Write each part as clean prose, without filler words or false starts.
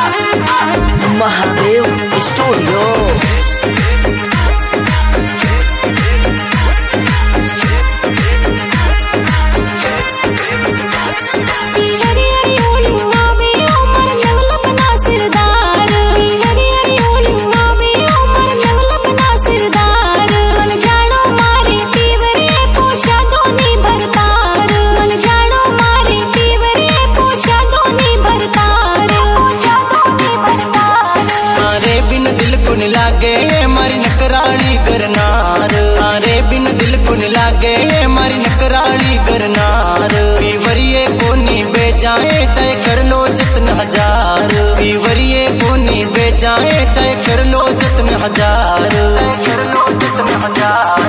Mahadev studio. लागे मारी नकराली करनार, आरे बिन दिल कुन लागे मारी नकराली करनार। पीवरिए कोनी बेजाए चाहे कर लो जितने हजार, पीवरिए कोनी बेजाए चाहे कर लो जितने हजार, कर लो जितने हजार।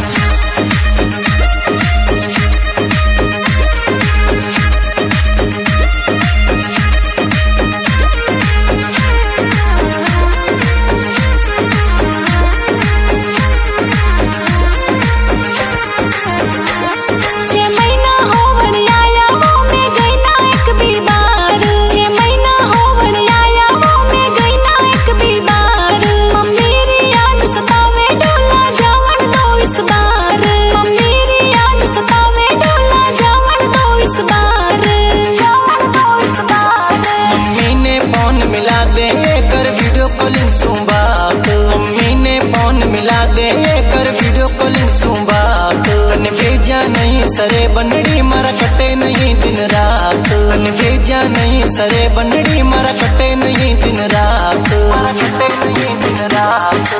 मिला दे कर वीडियो कॉलिंग सुबात, मम्मी ने फोन मिला दे कर वीडियो कॉलिंग सुबात। कन भेजा नहीं सरे बनड़ी मारा कटे नहीं दिन रात, कन भेजा नहीं सरे बनड़ी मारा कटे नहीं दिन रात, मारा कटे नहीं दिन रात।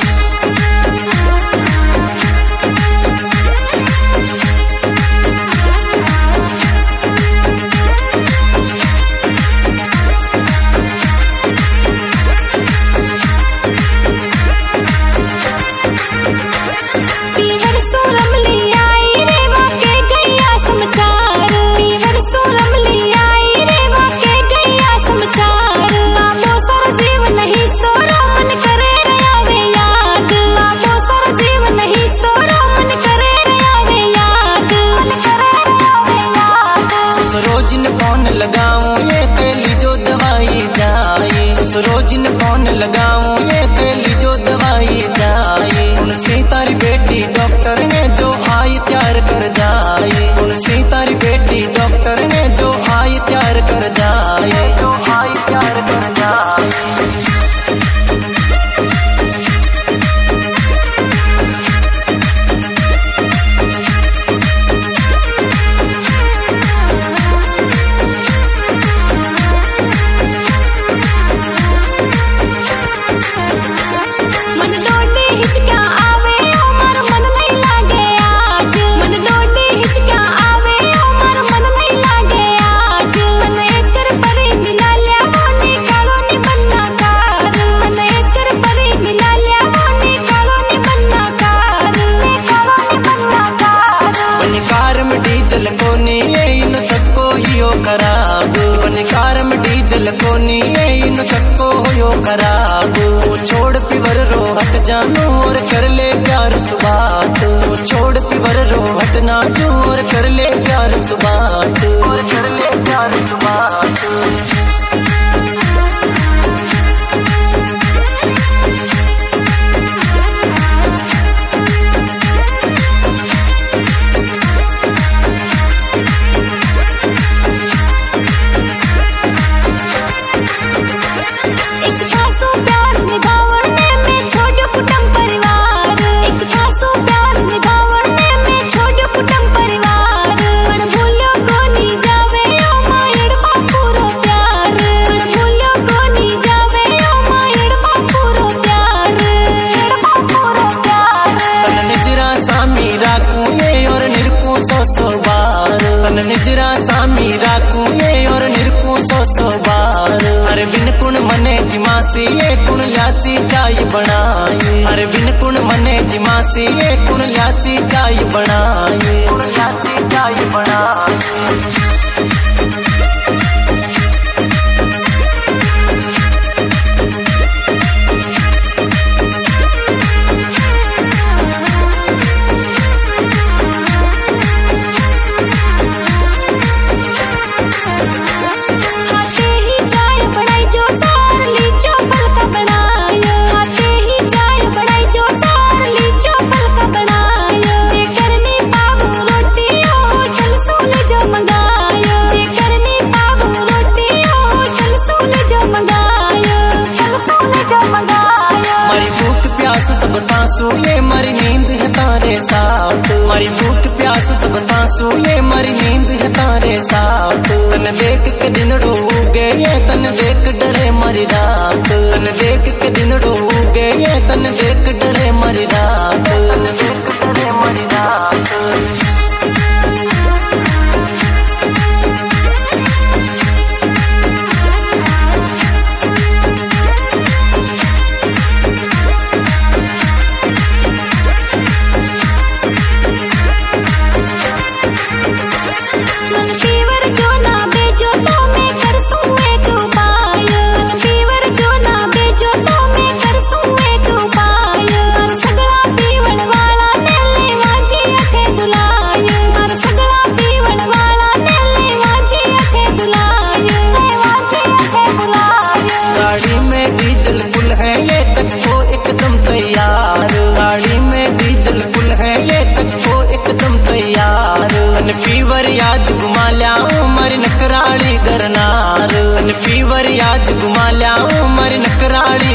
रोजिन कौन लगाऊं ये तेली जो दवाई जाई, रोजिन कौन लगाऊं ये तेली जो दवाई जाई। उनसे तारी बेटी डॉक्टर है जो आई त्यार कर जाई, उनसे तारी बेटी डॉक्टर है जो आई त्यार कर जाए, जो आई त्यार कर जाए। डीजल कोनी इन चक्को हियो खराब, कार में डीजल कोनी इन चक्को हियो खराब। वो छोड़ पिवर रो हट जानू और कर ले प्यार सुबात, वो छोड़ पिवर रो हट नाजू और कर ले प्यार सुबात, और कर ले प्यार सुबात। निजरा सामी राखू ये और निरकू सो बार। अरे बिन कुण मने जिमासी ये कुण ल्यासी चाय बनाई, अरे बिन कुण मने जिमासी ये कुण ल्यासी चाय बनाई, कुण ल्यासी चाय बनाई। चाय बनाई जो तासू ये मरी नींद है तारे साथ मारी भूख प्यास सब तासू ये मरी नींद है तारे साथ तन देख के दिन रो गए तन देख डरे मरी रात तन देख के दिन रो गए तन देख डरे मरी रात तन देख डरे मरी रात। फीवर याज घुमा लियाऊं मरी नकराली गरनार फीवर याज घुमा लियाऊं मरी नकराली